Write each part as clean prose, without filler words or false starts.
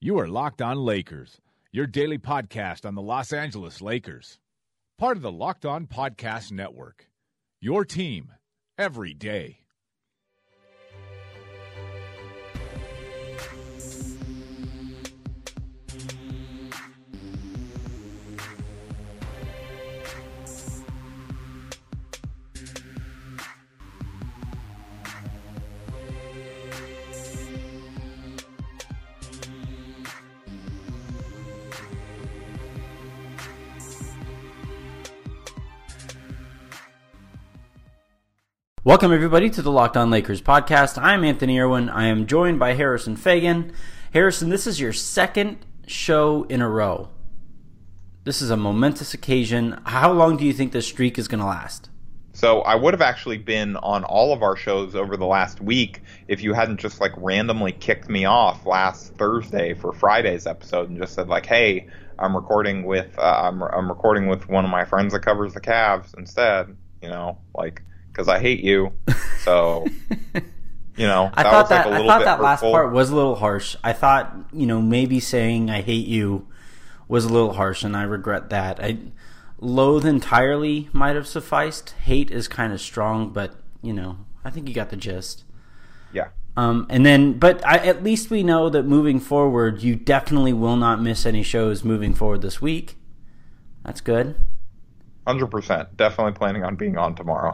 You are Locked On Lakers, your daily podcast on the Los Angeles Lakers. Part of the Locked On Podcast Network, your team every day. Welcome, everybody, to the Locked On Lakers podcast. I'm Anthony Irwin. I am joined by Harrison Fagan. Harrison, this is your second show in a row. This is a momentous occasion. How long do you think this streak is going to last? So I would have actually been on all of our shows over the last week if you hadn't just randomly kicked me off last Thursday for Friday's episode and just said hey, I'm recording with I'm recording with one of my friends that covers the Cavs instead. Because I hate you. So, I thought that last part was a little harsh. I thought, maybe saying I hate you was a little harsh, and I regret that. Loathe entirely might have sufficed. Hate is kind of strong, but, I think you got the gist. Yeah. At least we know that moving forward, you definitely will not miss any shows moving forward this week. That's good. 100%. Definitely planning on being on tomorrow.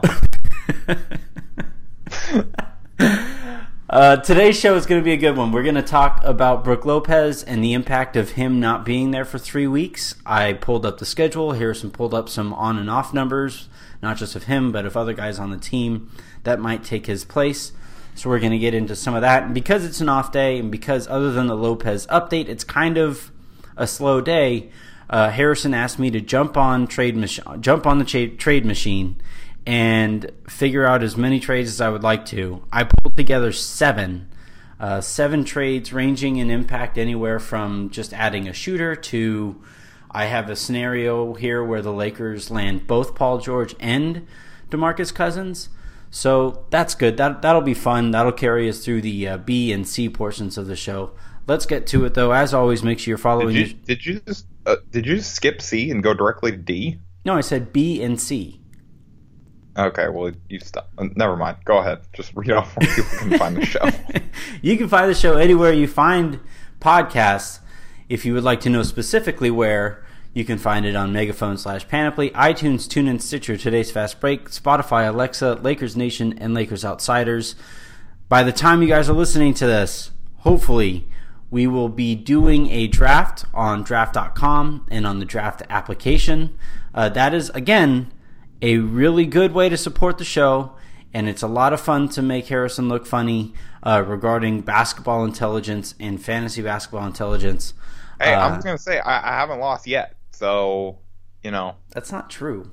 Today's show is going to be a good one. We're going to talk about Brook Lopez and the impact of him not being there for 3 weeks. I pulled up the schedule. Harrison pulled up some on and off numbers, not just of him, but of other guys on the team that might take his place. So we're going to get into some of that. And because it's an off day, and because other than the Lopez update, it's kind of a slow day, Harrison asked me to jump on the trade machine and figure out as many trades as I would like to. I pulled together seven trades ranging in impact anywhere from just adding a shooter to I have a scenario here where the Lakers land both Paul George and DeMarcus Cousins. So that's good. That'll be fun. That'll carry us through the B and C portions of the show. Let's get to it, though. As always, make sure you're following. Did you just skip C and go directly to D? No, I said B and C. Okay, well, you stop. Never mind. Go ahead. Just read off where people can find the show. You can find the show anywhere you find podcasts. If you would like to know specifically where, you can find it on Megaphone/Panoply, iTunes, TuneIn, Stitcher, Today's Fast Break, Spotify, Alexa, Lakers Nation, and Lakers Outsiders. By the time you guys are listening to this, hopefully, we will be doing a draft on draft.com and on the draft application. That is, again, a really good way to support the show, and it's a lot of fun to make Harrison look funny regarding basketball intelligence and fantasy basketball intelligence. Hey, I'm just going to say, I haven't lost yet, so, That's not true.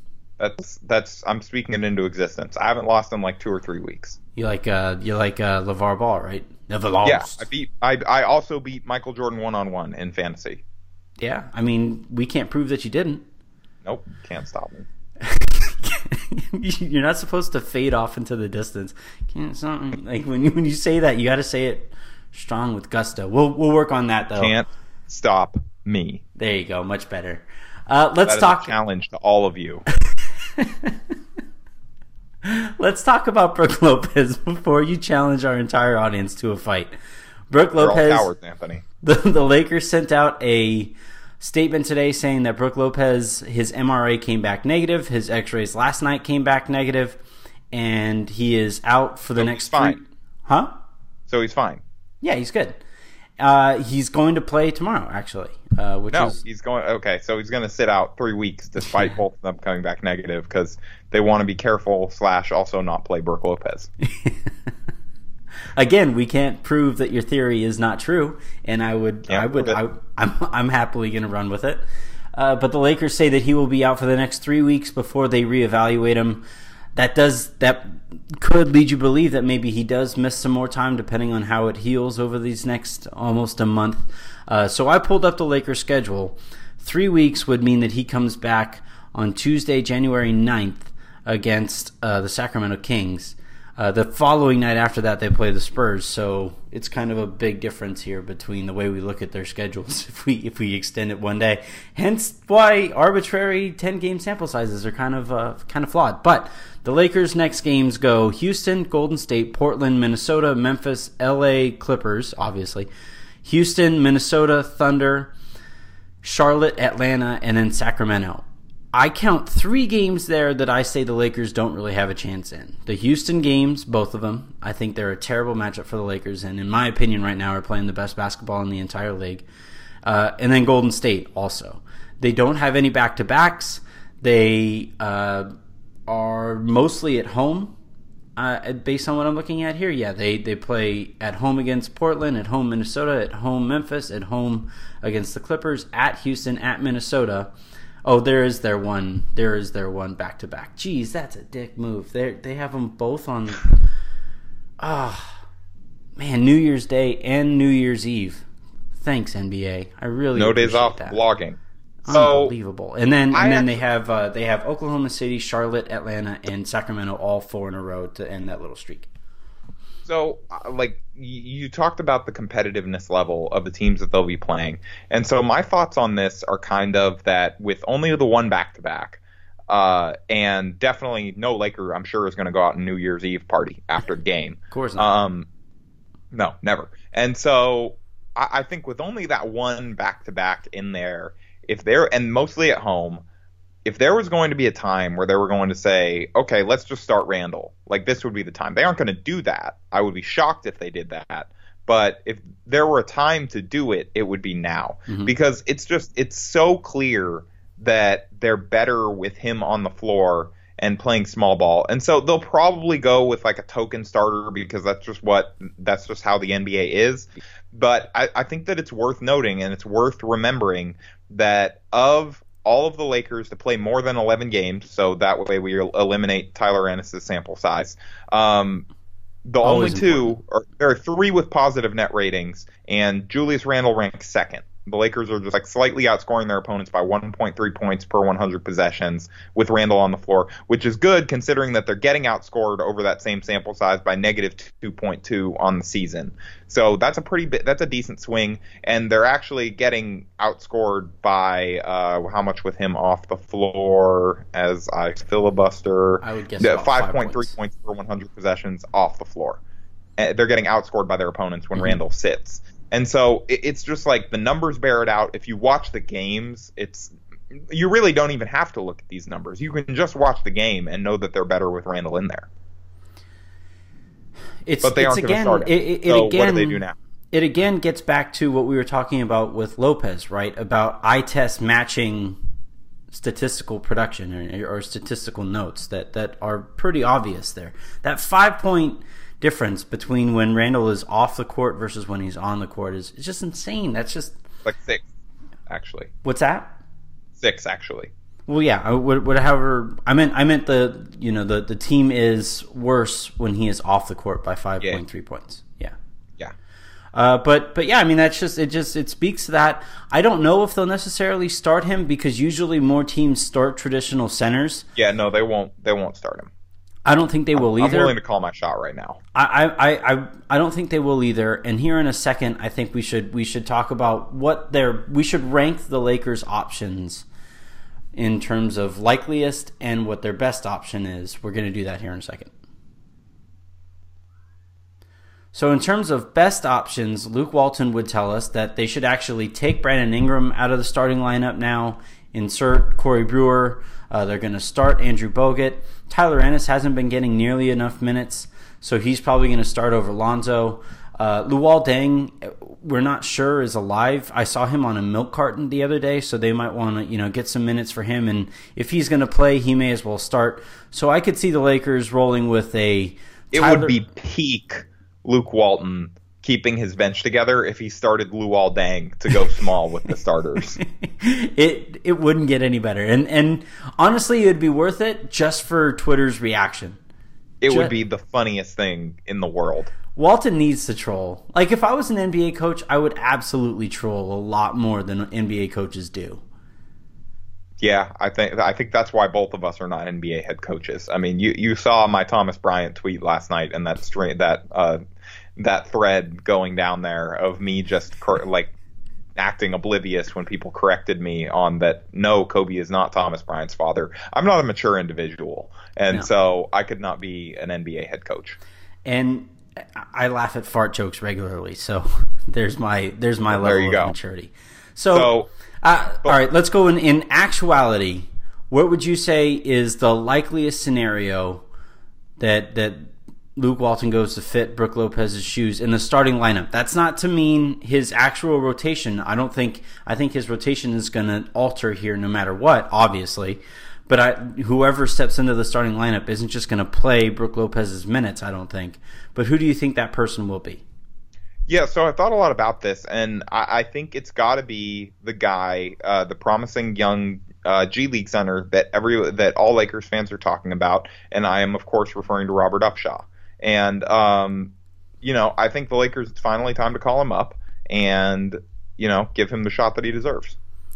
I'm speaking it into existence. I haven't lost in 2 or 3 weeks. You like LeVar Ball, right? Never lost. Yeah, I also beat Michael Jordan one-on-one in fantasy. Yeah, I mean, we can't prove that you didn't. Nope, can't stop me. You're not supposed to fade off into the distance. When you say that, you got to say it strong with gusto. We'll work on that, though. Can't stop me. There you go. Much better. Let's talk. A challenge to all of you. Let's talk about Brook Lopez before you challenge our entire audience to a fight. Brook Lopez. We're all cowards, Anthony. The Lakers sent out a statement today saying that Brook Lopez, his MRI came back negative, his X-rays last night came back negative, and he is out for the next 3. Huh? So he's fine. Yeah, he's good. He's going to play tomorrow, actually. He's going. Okay, so he's going to sit out 3 weeks despite both of them coming back negative because they want to be careful / also not play Brook Lopez. Again, we can't prove that your theory is not true, and I'm happily going to run with it. But the Lakers say that he will be out for the next 3 weeks before they reevaluate him. That could lead you to believe that maybe he does miss some more time, depending on how it heals over these next almost a month. So I pulled up the Lakers schedule. 3 weeks would mean that he comes back on Tuesday, January 9th against the Sacramento Kings. The following night after that, they play the Spurs. So it's kind of a big difference here between the way we look at their schedules if we extend it one day. Hence why arbitrary 10-game sample sizes are kind of flawed. But the Lakers' next games go Houston, Golden State, Portland, Minnesota, Memphis, LA Clippers, obviously, Houston, Minnesota, Thunder, Charlotte, Atlanta, and then Sacramento. I count 3 games there that I say the Lakers don't really have a chance in. The Houston games, both of them, I think they're a terrible matchup for the Lakers, and in my opinion right now are playing the best basketball in the entire league. And then Golden State also. They don't have any back-to-backs. They are mostly at home, based on what I'm looking at here. Yeah, they play at home against Portland, at home Minnesota, at home Memphis, at home against the Clippers, at Houston, at Minnesota. Oh, there is their one back-to-back. Jeez, that's a dick move. They have them both on, New Year's Day and New Year's Eve. Thanks, NBA. I really no days off that. Blogging. Unbelievable. And then they have Oklahoma City, Charlotte, Atlanta, and Sacramento all 4 in a row to end that little streak. So, you talked about the competitiveness level of the teams that they'll be playing. And so my thoughts on this are kind of that with only the one back-to-back, and definitely no Laker, I'm sure, is going to go out on New Year's Eve party after the game. Of course not. No, never. And so I think with only that one back-to-back in there, and mostly at home, if there was going to be a time where they were going to say, okay, let's just start Randall, this would be the time. They aren't going to do that. I would be shocked if they did that. But if there were a time to do it, it would be now. Mm-hmm. Because it's so clear that they're better with him on the floor and playing small ball. And so they'll probably go with a token starter because that's just how the NBA is. But I think that it's worth noting and it's worth remembering that of all of the Lakers to play more than 11 games, so that way we eliminate Tyler Ennis' sample size. There are 3 with positive net ratings, and Julius Randle ranks second. The Lakers are just slightly outscoring their opponents by 1.3 points per 100 possessions with Randle on the floor, which is good considering that they're getting outscored over that same sample size by negative 2.2 on the season. So that's a decent swing, and they're actually getting outscored by how much with him off the floor as I filibuster. I would guess 5.3 points per 100 possessions off the floor. They're getting outscored by their opponents when Randle sits. And so it's just the numbers bear it out. If you watch the games, you really don't even have to look at these numbers. You can just watch the game and know that they're better with Randle in there. But they aren't going to start him. So what do they do now? It again gets back to what we were talking about with Lopez, right? About eye test matching statistical production or statistical notes that are pretty obvious there. That 5-point difference between when Randle is off the court versus when he's on the court is just insane. That's just 6, actually. What's that? 6, actually. Well, yeah. However, I meant the team is worse when he is off the court by 5.3 points. Yeah. Yeah. But yeah, that's it speaks to that. I don't know if they'll necessarily start him because usually more teams start traditional centers. Yeah, no, they won't start him. I don't think they will either. I'm willing to call my shot right now. I don't think they will either. And here in a second, I think we should talk about we should rank the Lakers' options in terms of likeliest and what their best option is. We're going to do that here in a second. So in terms of best options, Luke Walton would tell us that they should actually take Brandon Ingram out of the starting lineup now, insert Corey Brewer. They're going to start Andrew Bogut. Tyler Ennis hasn't been getting nearly enough minutes, so he's probably going to start over Lonzo. Luol Deng, we're not sure is alive. I saw him on a milk carton the other day, so they might want to get some minutes for him. And if he's going to play, he may as well start. So I could see the Lakers rolling with It would be peak Luke Walton keeping his bench together if he started Luol Deng to go small with the starters. It wouldn't get any better. And honestly, it would be worth it just for Twitter's reaction. It would be the funniest thing in the world. Walton needs to troll. If I was an NBA coach, I would absolutely troll a lot more than NBA coaches do. Yeah, I think that's why both of us are not NBA head coaches. I mean, you saw my Thomas Bryant tweet last night, and that thread going down there of me just like acting oblivious when people corrected me on that. No, Kobe is not Thomas Bryant's father. I'm not a mature individual, and so I could not be an NBA head coach. And I laugh at fart jokes regularly, so there's my level of maturity. So all right, let's go in actuality. What would you say is the likeliest scenario that Luke Walton goes to fit Brook Lopez's shoes in the starting lineup? That's not to mean his actual rotation. I think his rotation is going to alter here no matter what, obviously. But whoever steps into the starting lineup isn't just going to play Brook Lopez's minutes, I don't think. But who do you think that person will be? Yeah, so I thought a lot about this, and I think it's got to be the guy, the promising young G League center that all Lakers fans are talking about, and I am, of course, referring to Robert Upshaw. And, I think the Lakers, it's finally time to call him up and, give him the shot that he deserves.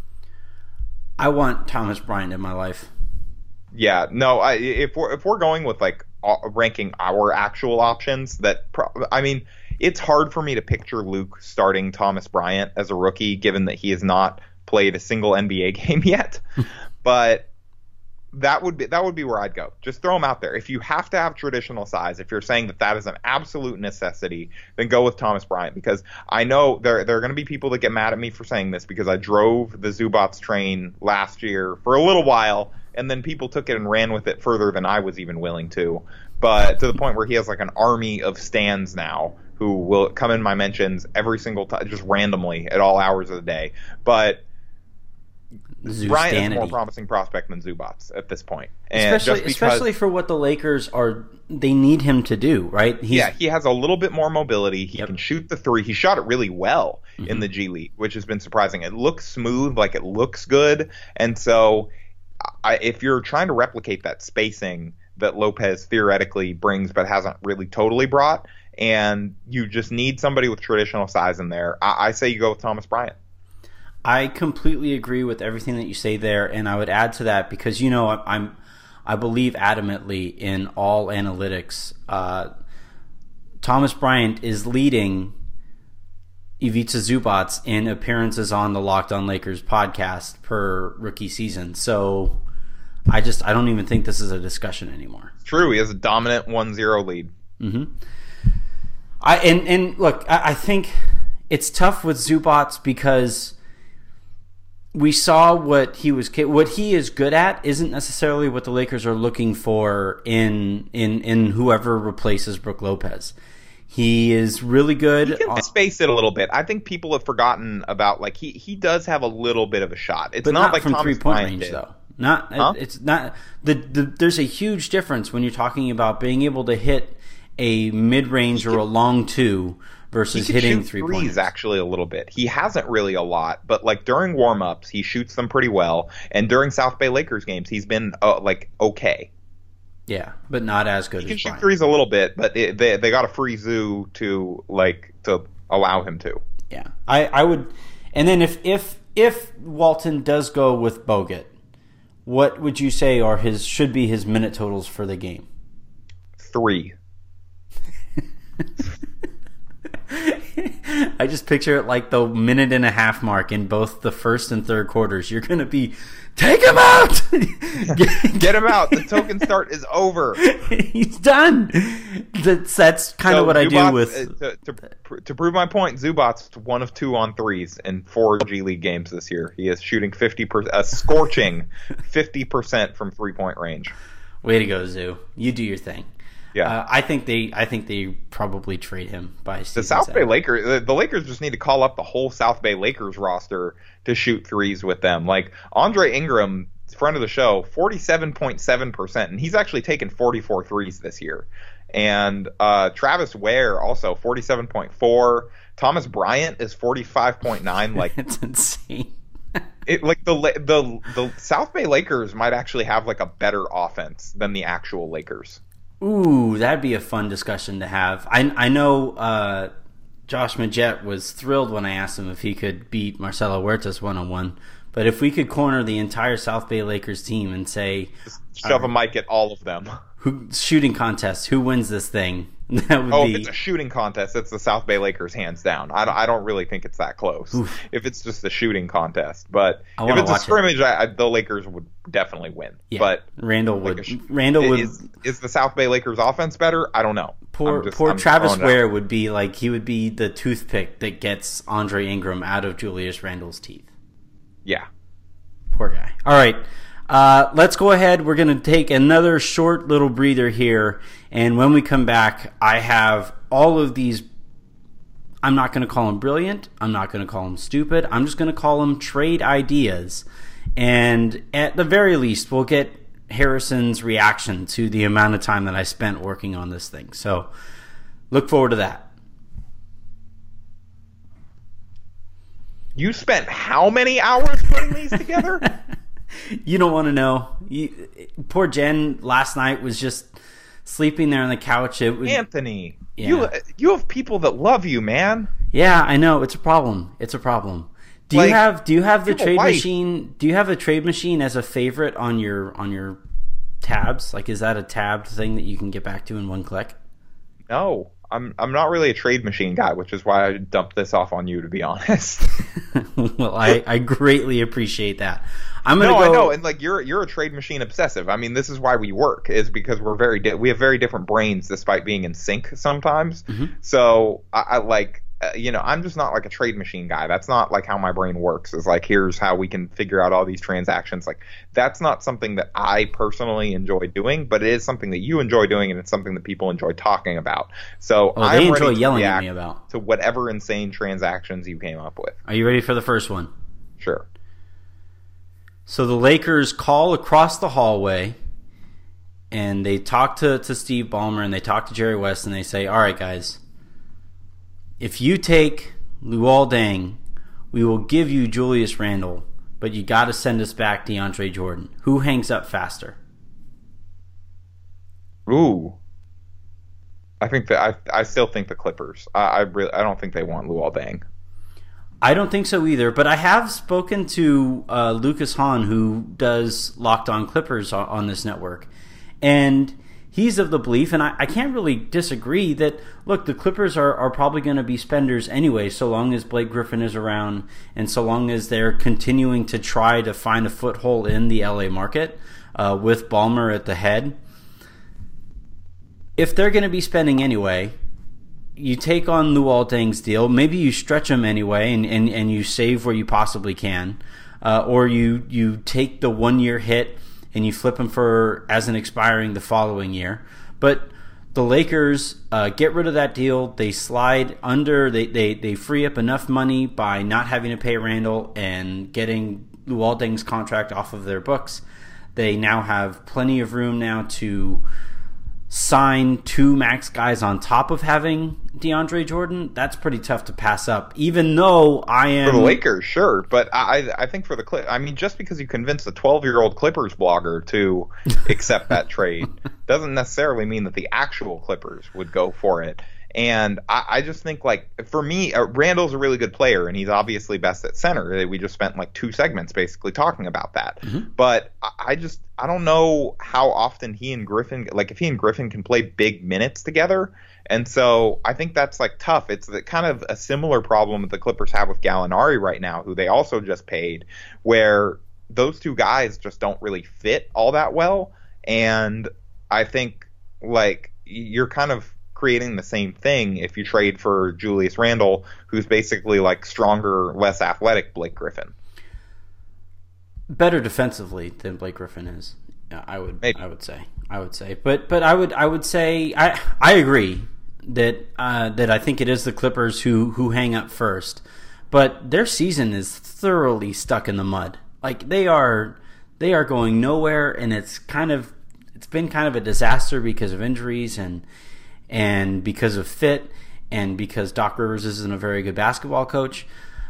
I want Thomas Bryant in my life. Yeah, no, if we're going with, like, ranking our actual options, it's hard for me to picture Luke starting Thomas Bryant as a rookie, given that he has not played a single NBA game yet. But that would be where I'd go. Just throw him out there. If you have to have traditional size, if you're saying that is an absolute necessity, then go with Thomas Bryant. Because I know there are going to be people that get mad at me for saying this, because I drove the Zubats train last year for a little while, and then people took it and ran with it further than I was even willing to. But to the point where he has like an army of stans now who will come in my mentions every single time, just randomly at all hours of the day. But Bryant is a more promising prospect than Zubats at this point. And especially for what the Lakers they need him to do, right? He has a little bit more mobility. He can shoot the three. He shot it really well in the G League, which has been surprising. It looks smooth, like it looks good. And so if you're trying to replicate that spacing that Lopez theoretically brings but hasn't really totally brought, and you just need somebody with traditional size in there, I say you go with Thomas Bryant. I completely agree with everything that you say there, and I would add to that because I believe adamantly in all analytics. Thomas Bryant is leading Ivica Zubats in appearances on the Locked On Lakers podcast per rookie season. So I don't even think this is a discussion anymore. True, he has a dominant 1-0 lead. Mm-hmm. Look, I think it's tough with Zubats because we saw what he is good at isn't necessarily what the Lakers are looking for in whoever replaces Brook Lopez. He is really good. He can space it a little bit. I think people have forgotten about, like, he does have a little bit of a shot. It's but not like from Thomas 3-point Bryant range did. Though. It's not there's a huge difference when you're talking about being able to hit a mid-range or a long two versus hitting 3 points. Actually a little bit. He hasn't really a lot, but like during warm-ups, he shoots them pretty well, and during South Bay Lakers games, he's been okay. Yeah, but not as good. He can as shoot Bryant. threes a little bit, but they got a free zoo to allow him to. Yeah, I would. And then if Walton does go with Bogut, what would you say should be his minute totals for the game? 3. I just picture it like the minute and a half mark in both the first and third quarters. You're going to be, take him out! Get him out. The token start is over. He's done. That's kind of what Zubats, I do with... To prove my point, Zubats 1 of 2 on threes in 4 G League games this year. He is shooting 50%, a scorching 50% from 3-point range. Way to go, Zoo. You do your thing. Yeah, I think they probably trade him by season the South 7. Bay Lakers. The Lakers just need to call up the whole South Bay Lakers roster to shoot threes with them. Like Andre Ingram, friend of the show, 47.7%, and he's actually taken 44 threes this year. And Travis Ware also 47.4. Thomas Bryant is 45.9. Like it's insane. The South Bay Lakers might actually have like a better offense than the actual Lakers. Ooh, that'd be a fun discussion to have. I know Josh Majette was thrilled when I asked him if he could beat Marcelo Huertas 1-on-1, But if we could corner the entire South Bay Lakers team and say, shove a mic at all of them. Shooting contest, who wins this thing? That would if it's a shooting contest, it's the South Bay Lakers hands down. I don't really think it's that close. Oof. If it's just a shooting contest, but if it's a scrimmage, the Lakers would definitely win. Yeah, but Randall would. Is the South Bay Lakers offense better? I don't know. Poor Travis Ware would be like, he would be the toothpick that gets Andre Ingram out of Julius Randle's teeth. Yeah. Poor guy. All right. Let's go ahead. We're going to take another short little breather here. And when we come back, I have all of these. I'm not going to call them brilliant. I'm not going to call them stupid. I'm just going to call them trade ideas. And at the very least, we'll get Harrison's reaction to the amount of time that I spent working on this thing. So look forward to that. You spent how many hours putting these together? You don't want to know. Poor Jen last night was just sleeping there on the couch. Anthony, yeah. you have people that love you, man. Yeah, I know. It's a problem. Do you have the trade machine? Do you have a trade machine as a favorite on your tabs? Like, is that a tabbed thing that you can get back to in one click? No. I'm not really a trade machine guy, which is why I dumped this off on you, to be honest. Well, I greatly appreciate that. I know, and like you're a trade machine obsessive. I mean, this is why we work, is because we have very different brains, despite being in sync sometimes. Mm-hmm. So I like. I'm just not like a trade machine guy. That's not like how my brain works. Is like, here's how we can figure out all these transactions. Like, that's not something that I personally enjoy doing, but it is something that you enjoy doing, and it's something that people enjoy talking about. So they enjoy yelling at me about to whatever insane transactions you came up with. Are you ready for the first one? Sure. So the Lakers call across the hallway, and they talk to Steve Ballmer, and they talk to Jerry West, and they say, all right, guys, if you take Luol Deng, we will give you Julius Randle, but you got to send us back DeAndre Jordan. Who hangs up faster? Ooh, I still think the Clippers. I don't think they want Luol Deng. I don't think so either, but I have spoken to Lucas Hahn, who does Locked On Clippers on this network, and he's of the belief, and I can't really disagree, that, look, the Clippers are probably going to be spenders anyway, so long as Blake Griffin is around and so long as they're continuing to try to find a foothold in the LA market with Ballmer at the head. If they're going to be spending anyway, you take on Luol Deng's deal, maybe you stretch him anyway and you save where you possibly can, or you take the 1 year hit and you flip him as an expiring the following year. But the Lakers get rid of that deal. They slide under. They free up enough money by not having to pay Randle and getting Luol Deng's contract off of their books. They now have plenty of room now to sign two max guys on top of having DeAndre Jordan. That's pretty tough to pass up, even though I am... For the Lakers, sure, but I think for the Clippers, I mean, just because you convince a 12-year-old Clippers blogger to accept that trade doesn't necessarily mean that the actual Clippers would go for it. And I just think, like, for me, Randall's a really good player, and he's obviously best at center. We just spent, like, 2 segments basically talking about that. Mm-hmm. But I don't know how often he and Griffin, like, if he and Griffin can play big minutes together. And so I think that's, like, tough. It's kind of a similar problem that the Clippers have with Gallinari right now, who they also just paid, where those two guys just don't really fit all that well. And I think, like, you're kind of creating the same thing if you trade for Julius Randle, who's basically like stronger, less athletic Blake Griffin. Better defensively than Blake Griffin is. I would say. But I would say I agree that I think it is the Clippers who hang up first. But their season is thoroughly stuck in the mud. Like, they are going nowhere, and it's been kind of a disaster because of injuries and because of fit, and because Doc Rivers isn't a very good basketball coach.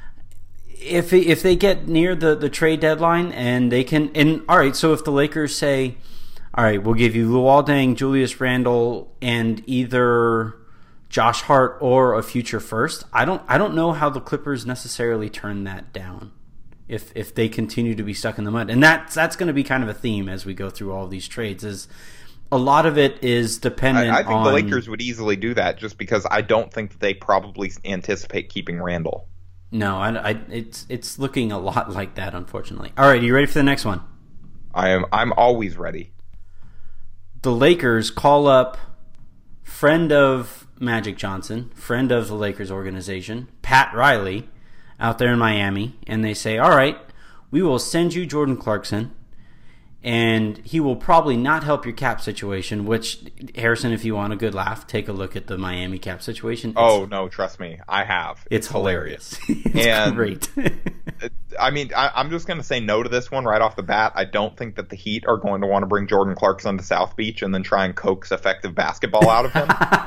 If they get near the trade deadline and they can, and all right, so if the Lakers say, all right, we'll give you Luol Deng, Julius Randle, and either Josh Hart or a future first, I don't know how the Clippers necessarily turn that down. if they continue to be stuck in the mud. And that's going to be kind of a theme as we go through all these trades. Is a lot of it is dependent on... I think the Lakers would easily do that just because I don't think that they probably anticipate keeping Randall. No, it's looking a lot like that, unfortunately. All right, are you ready for the next one? I'm always ready. The Lakers call up friend of Magic Johnson, friend of the Lakers organization, Pat Riley, out there in Miami, and they say, all right, we will send you Jordan Clarkson, and he will probably not help your cap situation, which, Harrison, if you want a good laugh, take a look at the Miami cap situation. No, trust me, I have. It's hilarious. It's great. I mean, I'm just going to say no to this one right off the bat. I don't think that the Heat are going to want to bring Jordan Clarkson to South Beach and then try and coax effective basketball out of him.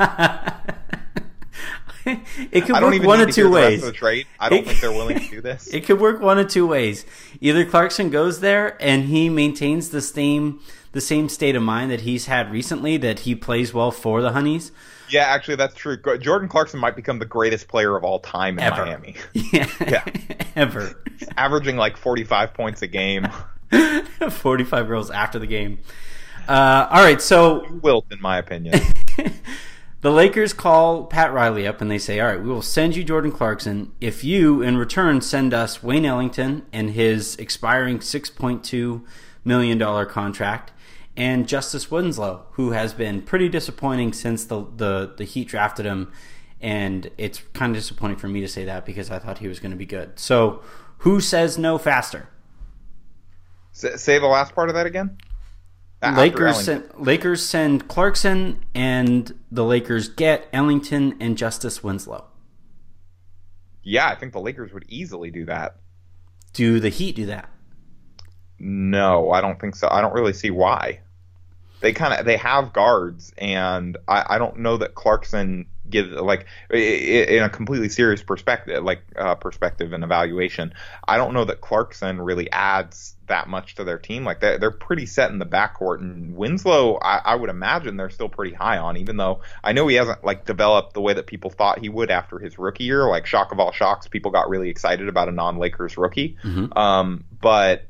It could work one of two ways. I don't think they're willing to do this. It could work one of two ways. Either Clarkson goes there and he maintains the same state of mind that he's had recently, that he plays well for the Honeys. Yeah, actually, that's true. Jordan Clarkson might become the greatest player of all time in Miami. Yeah. Ever. Averaging like 45 points a game. 45 goals after the game. All right, so... Wilt, in my opinion. The Lakers call Pat Riley up and they say, all right, we will send you Jordan Clarkson if you, in return, send us Wayne Ellington and his expiring $6.2 million contract, and Justice Winslow, who has been pretty disappointing since the Heat drafted him, and it's kind of disappointing for me to say that because I thought he was going to be good. So who says no faster? Say the last part of that again? Lakers send Clarkson, and the Lakers get Ellington and Justice Winslow. Yeah, I think the Lakers would easily do that. Do the Heat do that? No, I don't think so. I don't really see why. They have guards, and I don't know that Clarkson gives, like, in a completely serious perspective, perspective and evaluation, I don't know that Clarkson really adds that much to their team. Like, they're pretty set in the backcourt, and Winslow, I would imagine they're still pretty high on, even though I know he hasn't, like, developed the way that people thought he would after his rookie year. Like, shock of all shocks, people got really excited about a non-Lakers rookie. Mm-hmm. But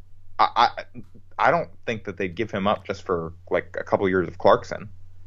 I don't think that they'd give him up just for, like, a couple years of Clarkson.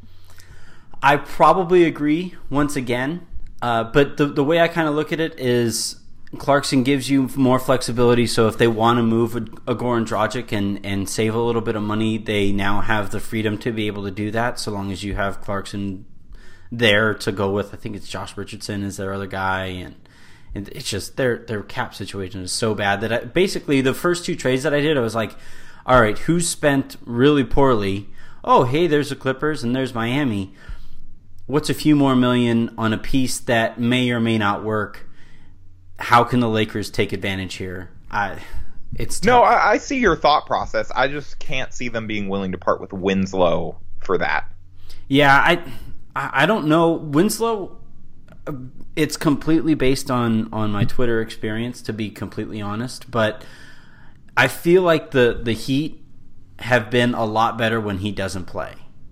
I probably agree once again, but the way I kind of look at it is Clarkson gives you more flexibility, so if they want to move Goran Dragic and save a little bit of money, they now have the freedom to be able to do that, so long as you have Clarkson there to go with. I think it's Josh Richardson is their other guy, and it's just their cap situation is so bad that basically the first two trades that I did, I was like, all right, who's spent really poorly? Oh, hey, there's the Clippers and there's Miami. What's a few more million on a piece that may or may not work? How can the Lakers take advantage here? It's tough. No, I see your thought process. I just can't see them being willing to part with Winslow for that. Yeah, I don't know. Winslow, it's completely based on my Twitter experience, to be completely honest, but I feel like the Heat have been a lot better when he doesn't play.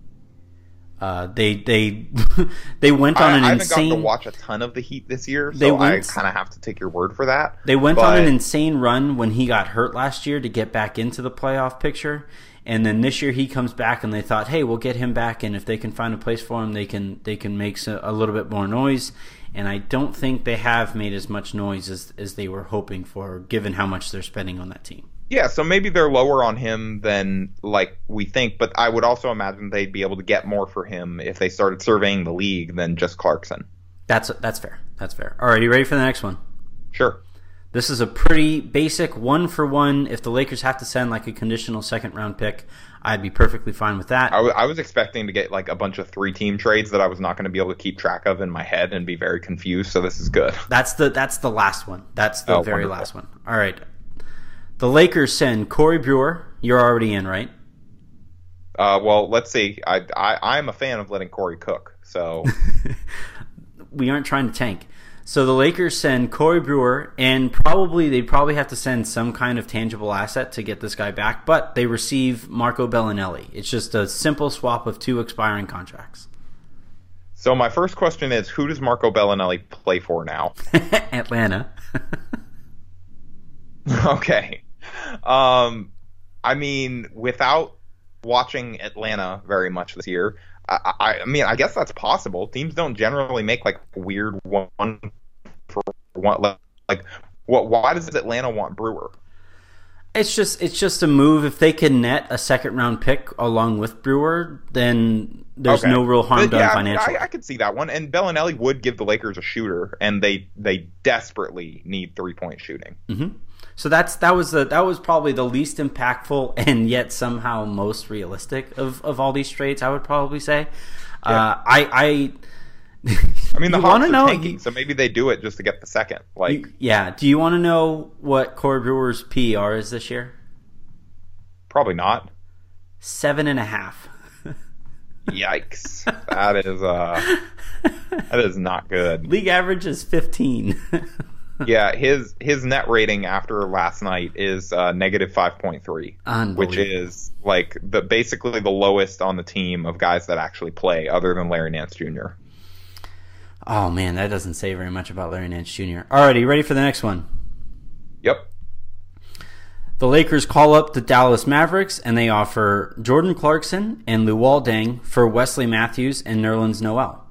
They went on an insane... I haven't gotten to watch a ton of the Heat this year, so I kind of have to take your word for that. They went on an insane run when he got hurt last year to get back into the playoff picture, and then this year he comes back and they thought, hey, we'll get him back, and if they can find a place for him, they can make a little bit more noise. And I don't think they have made as much noise as they were hoping for, given how much they're spending on that team. Yeah, so maybe they're lower on him than like we think, but I would also imagine they'd be able to get more for him if they started surveying the league than just Clarkson. That's fair. That's fair. All right, you ready for the next one? Sure. This is a pretty basic one-for-one. If the Lakers have to send like a conditional second-round pick, I'd be perfectly fine with that. I was expecting to get like a bunch of 3-team trades that I was not going to be able to keep track of in my head and be very confused, so this is good. That's the last one. That's the very wonderful. Last one. All right. The Lakers send Corey Brewer. You're already in, right? Well, let's see. I'm a fan of letting Corey cook, so... We aren't trying to tank. So the Lakers send Corey Brewer, and they'd probably have to send some kind of tangible asset to get this guy back, but they receive Marco Bellinelli. It's just a simple swap of 2 expiring contracts. So my first question is, who does Marco Bellinelli play for now? Atlanta. Okay. I mean, without watching Atlanta very much this year, I mean, I guess that's possible. Teams don't generally make like weird one for one. Like, what? Why does Atlanta want Brewer? It's just a move. If they can net a second round pick along with Brewer, then there's no real harm done financially. I could see that one. And Bellinelli would give the Lakers a shooter, and they desperately need 3-point shooting. Mm-hmm. So that was probably the least impactful and yet somehow most realistic of all these trades. I would probably say. Yeah. I mean, the Hawks are tanking, so maybe they do it just to get the second. Like, do you want to know what Corey Brewer's PER is this year? Probably not. 7.5. Yikes! That is not good. League average is 15. Yeah, his net rating after last night is negative 5.3, which is like basically the lowest on the team of guys that actually play, other than Larry Nance Jr. Oh man, that doesn't say very much about Larry Nance Jr. Alrighty, you ready for the next one? Yep. The Lakers call up the Dallas Mavericks and they offer Jordan Clarkson and Luol Deng for Wesley Matthews and Nerlens Noel.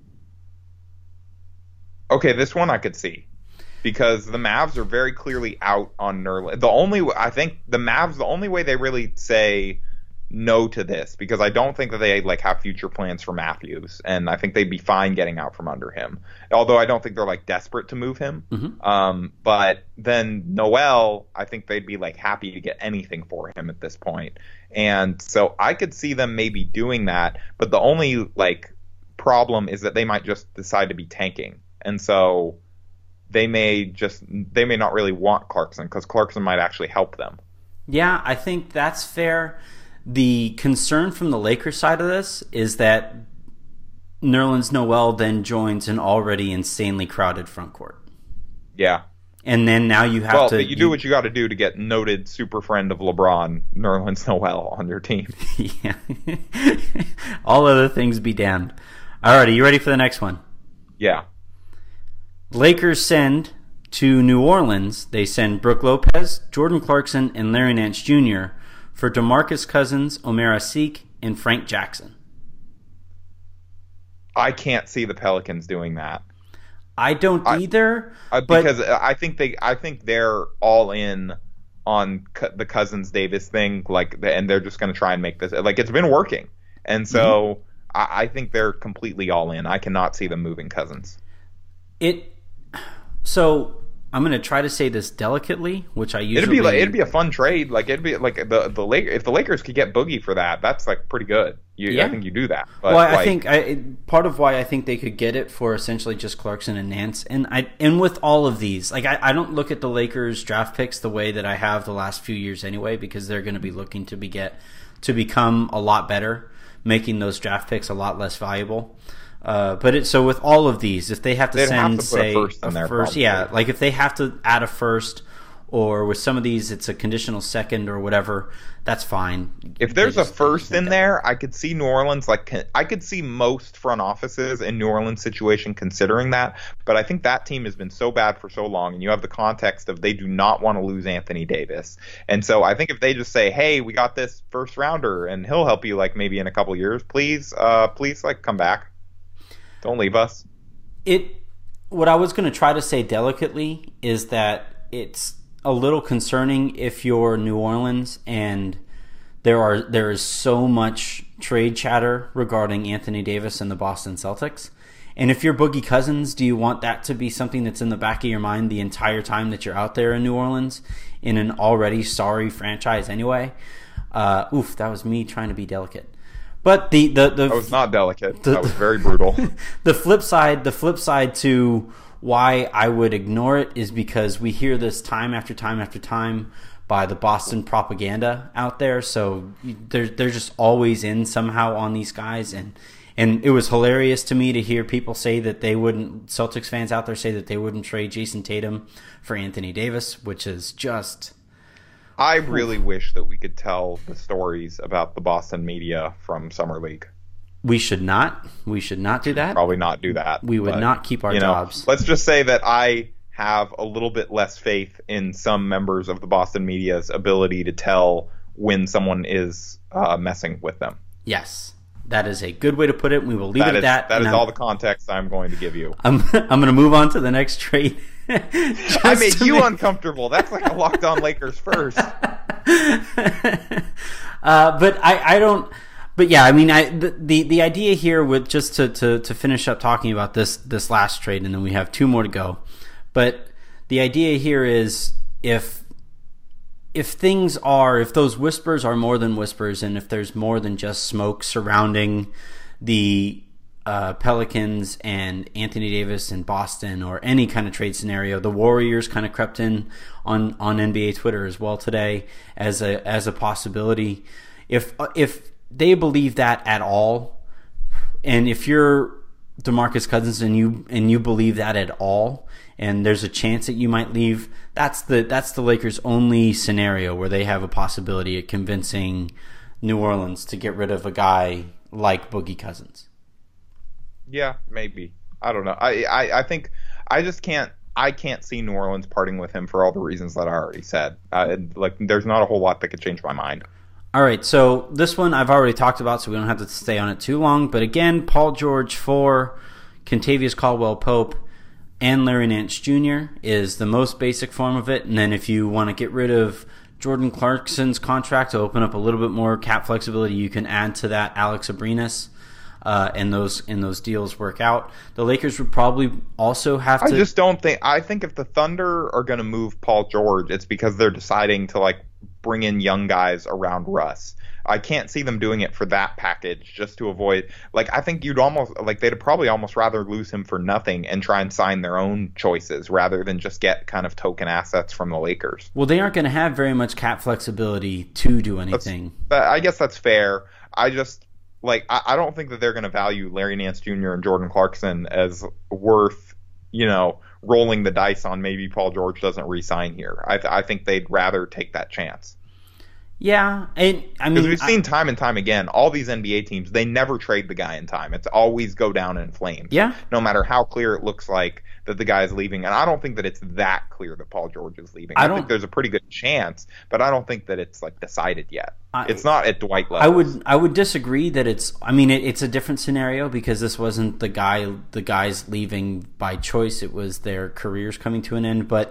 Okay, this one I could see, because the Mavs are very clearly out on Nerlens. I think the Mavs, the only way they really say no to this, because I don't think that they like have future plans for Matthews, and I think they'd be fine getting out from under him. Although I don't think they're like desperate to move him. Mm-hmm. But then Noel, I think they'd be like happy to get anything for him at this point. And so I could see them maybe doing that, but the only like problem is that they might just decide to be tanking. And so they may not really want Clarkson, because Clarkson might actually help them. Yeah, I think that's fair. The concern from the Lakers side of this is that Nerlens Noel then joins an already insanely crowded front court. Yeah. And then now you have to... But you do what you got to do to get noted super friend of LeBron, Nerlens Noel, on your team. Yeah. All other things be damned. Alrighty, you ready for the next one? Yeah. Lakers send to New Orleans, they send Brook Lopez, Jordan Clarkson, and Larry Nance Jr. for DeMarcus Cousins, Omer Asik, and Frank Jackson. I can't see the Pelicans doing that. I don't either. Because I think they're all in on the Cousins Davis thing, and they're just going to try and make this like it's been working, and so I think they're completely all in. I cannot see them moving Cousins. So I'm going to try to say this delicately, which I usually... It'd be a fun trade. Like, it'd be like the Lakers, if the Lakers could get Boogie for that, that's like pretty good. I think you do that. But, well, I think part of why I think they could get it for essentially just Clarkson and Nance, and with all of these, like I don't look at the Lakers draft picks the way that I have the last few years anyway, because they're going to be looking to become a lot better, making those draft picks a lot less valuable. So with all of these, if they have to send, say, a first, yeah, like if they have to add a first, or with some of these it's a conditional second or whatever, that's fine. If there's a first in there, I could see New Orleans, I could see most front offices in New Orleans situation considering that, but I think that team has been so bad for so long, and you have the context of they do not want to lose Anthony Davis. And so I think if they just say, hey, we got this first rounder and he'll help you like maybe in a couple years, please like come back. Don't leave us. What I was going to try to say delicately is that it's a little concerning if you're New Orleans and there is so much trade chatter regarding Anthony Davis and the Boston Celtics. And if you're Boogie Cousins, do you want that to be something that's in the back of your mind the entire time that you're out there in New Orleans in an already sorry franchise anyway? That was me trying to be delicate. But that was not delicate. That was very brutal. The flip side to why I would ignore it is because we hear this time after time after time by the Boston propaganda out there. So they're just always in somehow on these guys, and it was hilarious to me to hear people say that Celtics fans out there say that they wouldn't trade Jason Tatum for Anthony Davis, which is just... I really wish that we could tell the stories about the Boston media from Summer League. We should not do that. Probably not do that. We would not keep our jobs. Let's just say that I have a little bit less faith in some members of the Boston media's ability to tell when someone is messing with them. Yes, that is a good way to put it. We will leave it at that. That is all the context I'm going to give you. I'm going to move on to the next trade. I made you uncomfortable. That's like a Locked On Lakers first. But I don't. But yeah, I mean, the idea here with just to finish up talking about this last trade, and then we have two more to go. But the idea here is if those whispers are more than whispers, and if there's more than just smoke surrounding the Pelicans and Anthony Davis in Boston or any kind of trade scenario, the Warriors kind of crept in on NBA Twitter as well today as a possibility. If they believe that at all, and if you're DeMarcus Cousins and you believe that at all, and there's a chance that you might leave, that's the Lakers' only scenario where they have a possibility at convincing New Orleans to get rid of a guy like Boogie Cousins. Yeah, maybe. I don't know. I think I just can't see New Orleans parting with him for all the reasons that I already said. There's not a whole lot that could change my mind. All right, so this one I've already talked about, so we don't have to stay on it too long. But again, Paul George for Kentavious Caldwell-Pope and Larry Nance Jr. is the most basic form of it. And then if you want to get rid of Jordan Clarkson's contract to open up a little bit more cap flexibility, you can add to that Alex Abrines, and those deals work out. The Lakers would probably also have to. I think if the Thunder are going to move Paul George, it's because they're deciding to bring in young guys around Russ. I can't see them doing it for that package just to avoid. I think they'd probably almost rather lose him for nothing and try and sign their own choices rather than just get kind of token assets from the Lakers. Well, they aren't going to have very much cap flexibility to do anything. I guess that's fair. I just I don't think that they're going to value Larry Nance Jr. and Jordan Clarkson as worth, rolling the dice on maybe Paul George doesn't re-sign here. I think they'd rather take that chance. Yeah, and I mean, we've seen time and time again, all these NBA teams, they never trade the guy in time. It's always go down in flames. Yeah. No matter how clear it looks like that the guy is leaving. And I don't think that it's that clear that Paul George is leaving. I think there's a pretty good chance, but I don't think that it's decided yet. It's not at Dwight level. I would disagree that it's a different scenario because this wasn't the guys leaving by choice. It was their careers coming to an end. But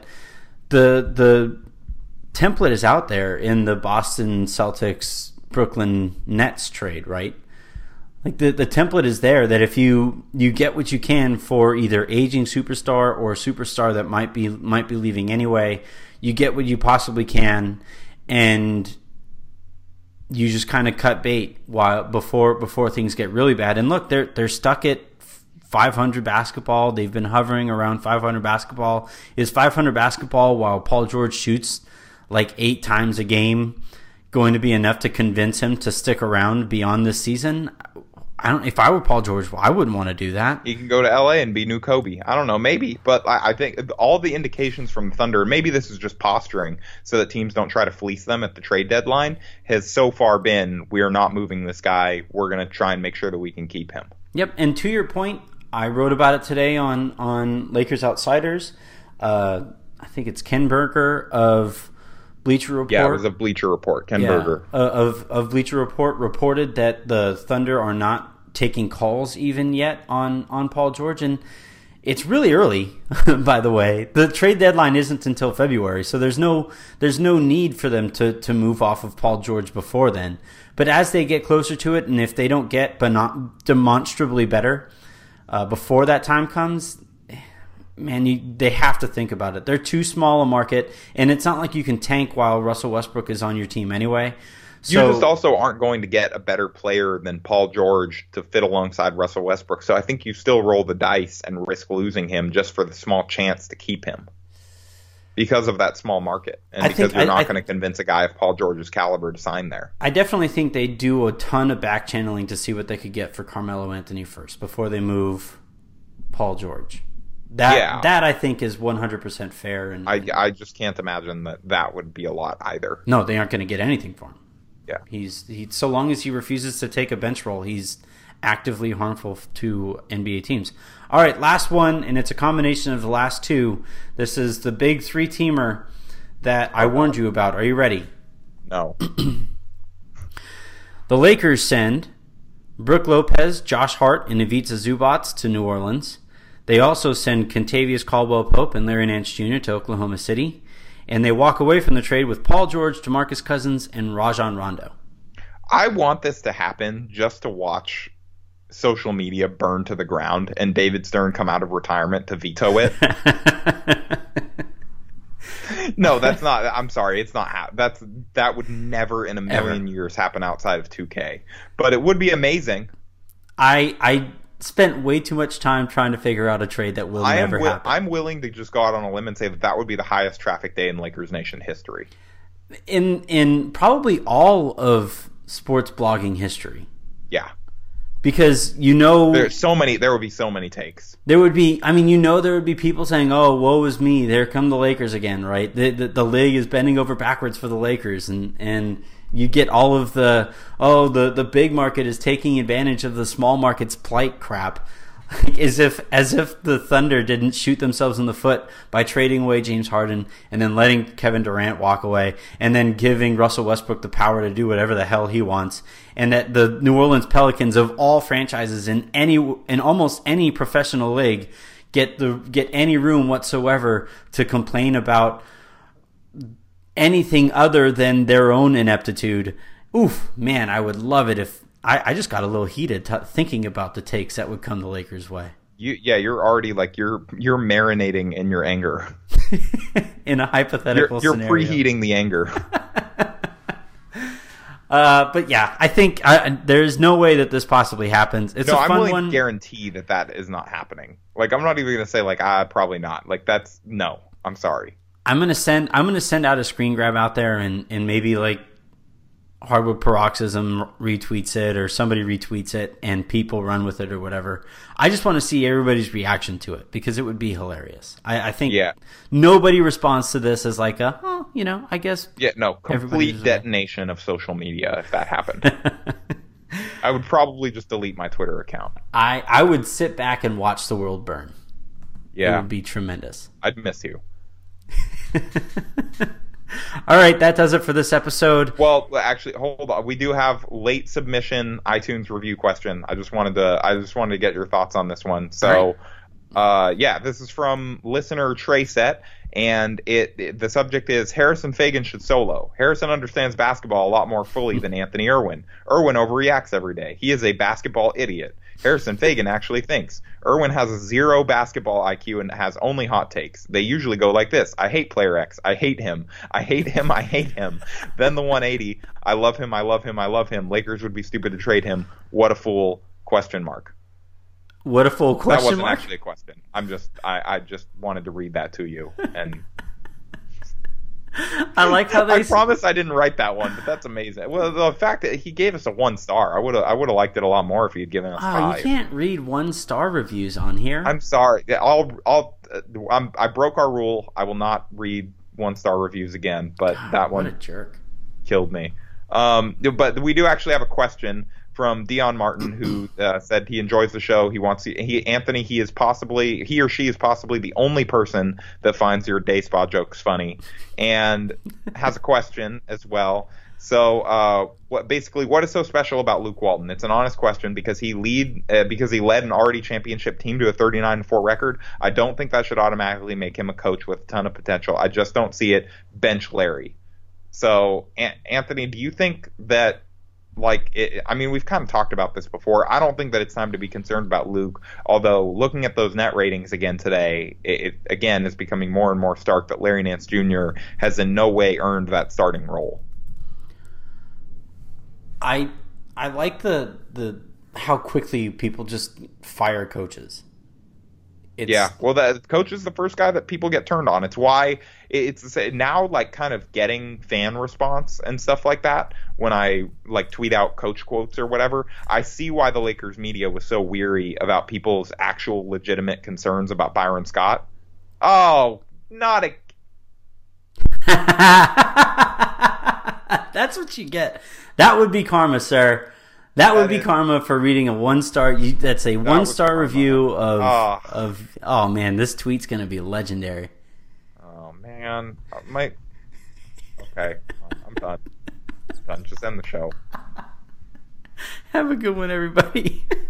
the template is out there in the Boston Celtics Brooklyn Nets trade, right? The template is there that if you get what you can for either aging superstar or a superstar that might be leaving anyway, you get what you possibly can, and you just kind of cut bait before things get really bad. And look, they're stuck at 500 basketball. They've been hovering around 500 basketball. Is 500 basketball while Paul George shoots 8 times a game going to be enough to convince him to stick around beyond this season? If I were Paul George, I wouldn't want to do that. He can go to LA and be new Kobe. I don't know, maybe, but I think all the indications from Thunder, maybe this is just posturing so that teams don't try to fleece them at the trade deadline, has so far been, we are not moving this guy. We're going to try and make sure that we can keep him. Yep, and to your point, I wrote about it today on Lakers Outsiders. I think it's Ken Berger of Bleacher Report. Yeah, it was a Bleacher Report. Ken Berger of Bleacher Report reported that the Thunder are not taking calls even yet on Paul George, and it's really early. By the way, the trade deadline isn't until February, so there's no need for them to move off of Paul George before then. But as they get closer to it, and if they don't get but not demonstrably better before that time comes, man, they have to think about it. They're too small a market, and it's not like you can tank while Russell Westbrook is on your team anyway. You just also aren't going to get a better player than Paul George to fit alongside Russell Westbrook. So I think you still roll the dice and risk losing him just for the small chance to keep him because of that small market and because you're not going to convince a guy of Paul George's caliber to sign there. I definitely think they do a ton of back channeling to see what they could get for Carmelo Anthony first before they move Paul George. That I think is 100% fair. And I just can't imagine that would be a lot either. No, they aren't going to get anything for him. Yeah, He so long as he refuses to take a bench role, he's actively harmful to NBA teams. All right, last one, and it's a combination of the last two. This is the big three-teamer that I warned you about. Are you ready? No. The Lakers send Brook Lopez, Josh Hart, and Ivica Zubac to New Orleans. They also send Kentavious Caldwell-Pope and Larry Nance Jr. to Oklahoma City. And they walk away from the trade with Paul George, DeMarcus Cousins, and Rajon Rondo. I want this to happen just to watch social media burn to the ground and David Stern come out of retirement to veto it. No, that's not. I'm sorry, it's not. That would never in a million years happen outside of 2K. But it would be amazing. I spent way too much time trying to figure out a trade that will never happen. I'm willing to just go out on a limb and say that would be the highest traffic day in Lakers Nation history. In probably all of sports blogging history. Yeah. Because there would be so many takes. There would be, there would be people saying, "Oh, woe is me! There come the Lakers again!" Right? The league is bending over backwards for the Lakers, and you get all of the big market is taking advantage of the small market's plight crap, as if the Thunder didn't shoot themselves in the foot by trading away James Harden and then letting Kevin Durant walk away and then giving Russell Westbrook the power to do whatever the hell he wants, and that the New Orleans Pelicans of all franchises in almost any professional league get any room whatsoever to complain about anything other than their own ineptitude. Oof, man, I would love it if I just got a little heated thinking about the takes that would come the Lakers' way. You're already you're marinating in your anger. In a hypothetical scenario. You're preheating the anger. But yeah, I think there's no way that this possibly happens. It's a fun one. I'm willing to guarantee that is not happening. I'm not even going to say probably not. No. I'm sorry. I'm gonna send out a screen grab out there and maybe Hardwood Paroxysm retweets it or somebody retweets it and people run with it or whatever. I just want to see everybody's reaction to it because it would be hilarious. I think nobody responds to this as I guess. Yeah, no, complete detonation of social media if that happened. I would probably just delete my Twitter account. I would sit back and watch the world burn. Yeah. It would be tremendous. I'd miss you. All right, that does it for this episode. Well, actually, hold on. We do have late submission iTunes review question. I just wanted to get your thoughts on this one. So, this is from listener Trey Set, and the subject is Harrison Faigen should solo. Harrison understands basketball a lot more fully than Anthony Irwin. Irwin overreacts every day. He is a basketball idiot. Harrison Faigen actually thinks. Irwin has a 0 basketball IQ and has only hot takes. They usually go like this. I hate player X. I hate him. I hate him. I hate him. Then the 180. I love him. I love him. I love him. Lakers would be stupid to trade him. What a fool. ? What a fool ? That wasn't actually a question. I just wanted to read that to you. And I like how I promise I didn't write that one, but that's amazing. Well, the fact that he gave us a 1 star, I would have liked it a lot more if he had given us 5. You can't read 1-star reviews on here. I'm sorry. I broke our rule. I will not read 1-star reviews again. But that one, what a jerk, killed me. But we do actually have a question from Dion Martin, who said he enjoys the show. He or she is possibly the only person that finds your day spa jokes funny, and has a question as well. So, what is so special about Luke Walton? It's an honest question because he led an already championship team to a 39-4 record. I don't think that should automatically make him a coach with a ton of potential. I just don't see it. Bench Larry. So, Anthony, do you think that? We've kind of talked about this before. I don't think that it's time to be concerned about Luke, although looking at those net ratings again today, it again is becoming more and more stark that Larry Nance Jr. has in no way earned that starting role. I like the how quickly people just fire coaches. The coach is the first guy that people get turned on. It's why it's now kind of getting fan response and stuff like that. When I tweet out coach quotes or whatever, I see why the Lakers media was so weary about people's actual legitimate concerns about Byron Scott. Oh, not a. That's what you get. That would be karma, sir. That would be karma for reading a 1-star. That's a 1-star review of. Oh man, this tweet's gonna be legendary. Oh man, Okay, I'm done. Just end the show. Have a good one, everybody.